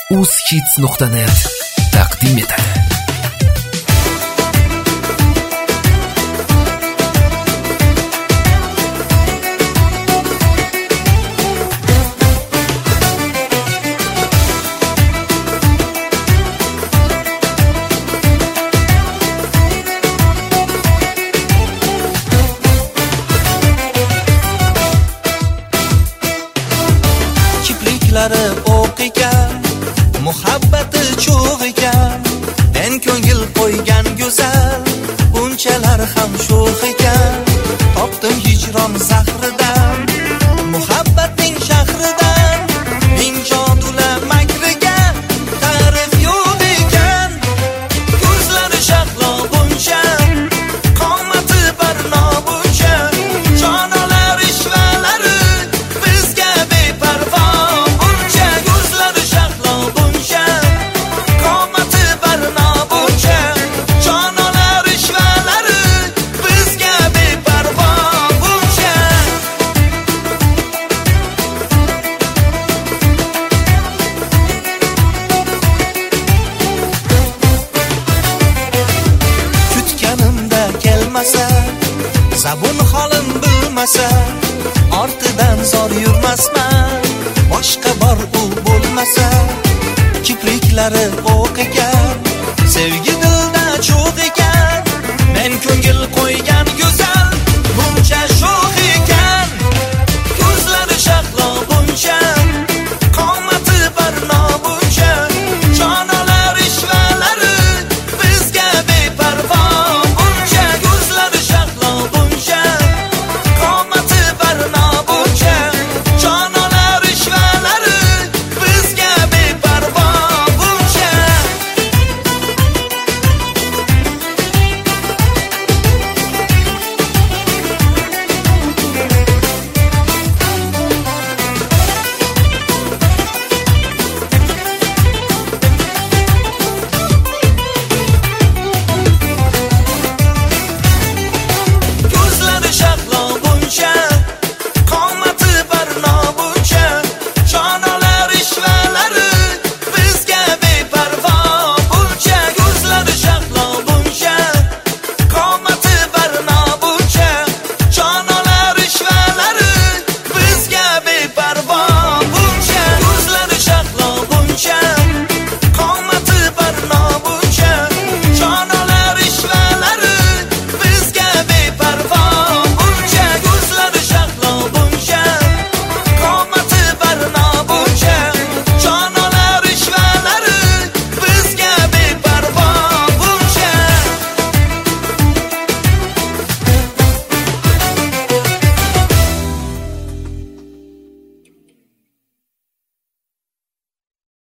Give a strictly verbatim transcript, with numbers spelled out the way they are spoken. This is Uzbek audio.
uzhits nuqta net taqdim etadi. o'q ekan, muhabbati cho'g' ekan, en ko'ngil qo'ygan go'zal, bunchalar ham sho'x ekan. Topdim hijron zahridan, muhabbatning shahridan, ming jodula makriga ta'rif yo'q ekan. Ko'zlari shahlo buncha, qomati barno buncha, jonolar ishvalari bizga beparvo. Zabun holim bilmasa, ortidan zor yurmasman, boshqa bor u bo'lmasa. Kipriklari o'q ekan, sevgi